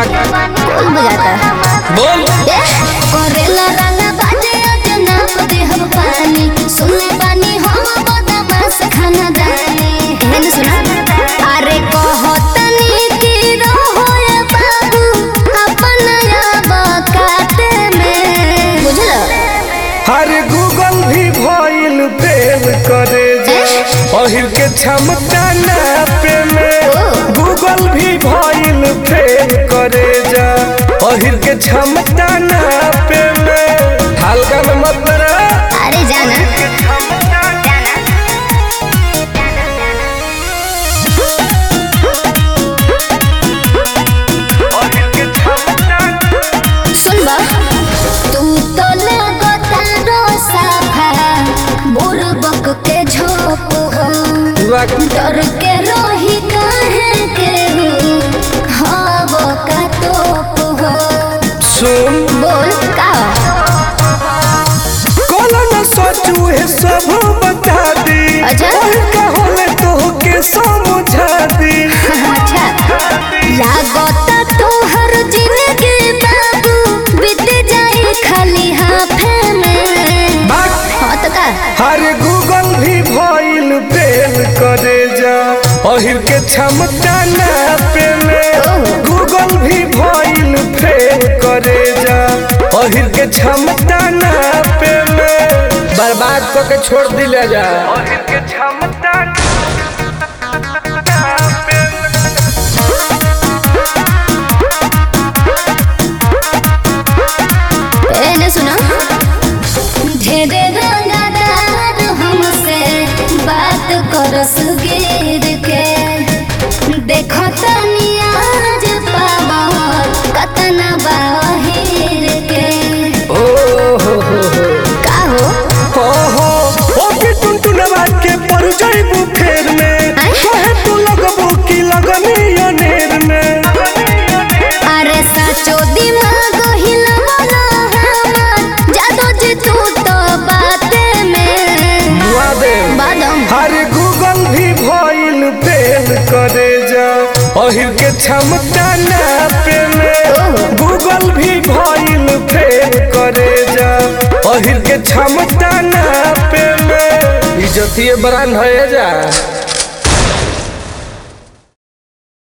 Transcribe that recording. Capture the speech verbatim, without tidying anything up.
कौन बजाता बोल करेला रंगा बाजे अजना दे हम पानी सुनले बानी हम बदमाश खाना दानी मैंने सुना अरे कहतनी की रहोए बाबू अपन बकाते में बुझलो हर गूगल भी भइल फेल करे जा पहिर के क्षमता ना पे में गूगल भी भइल फेल करे जा पहिर के क्षमता ना पे में हल्का में मत रह अरे जाना सुनबा तू तो लगता रोसाफा बुरबक के झोप हो डर के रोही काहे के हव का तोप हो सुन बोल का कोला न सोचू है सब बता दी अच्छा। का होले तो के समझा दी अच्छा लागता तोहर जिंदगी बाबू बीत जाए खाली हाथे में हाँ तो का हर गूगल भी भइल फेल करे जा पहिर के क्षमता ना पे में गूगल भी भइल फेल करे जा पहिर के क्षमता ना पे में बर्बाद को के छोड़ दिले जा पहिर के क्षमता एने सुनो ढेरे रंगदार हमसे बात करस गिर के देखो तनी आज पावर कतना बाहिर के ओ हो हो हो का हो ओहो ओके टुनटुनवा के पर जाइबू फेर में कहे तू लगबू की लगनी अनेर में अरे साचो दिमाग हिलवला हमर जादो जी तू तो बाते में बुआ दे बादम हर गूगल भी भइल फेल करे जा पहिर के क्षमता ना पे में गूगल भी भइल फेल करे जा पहिर के क्षमता ना पे में इज्जतिए बरान है जा।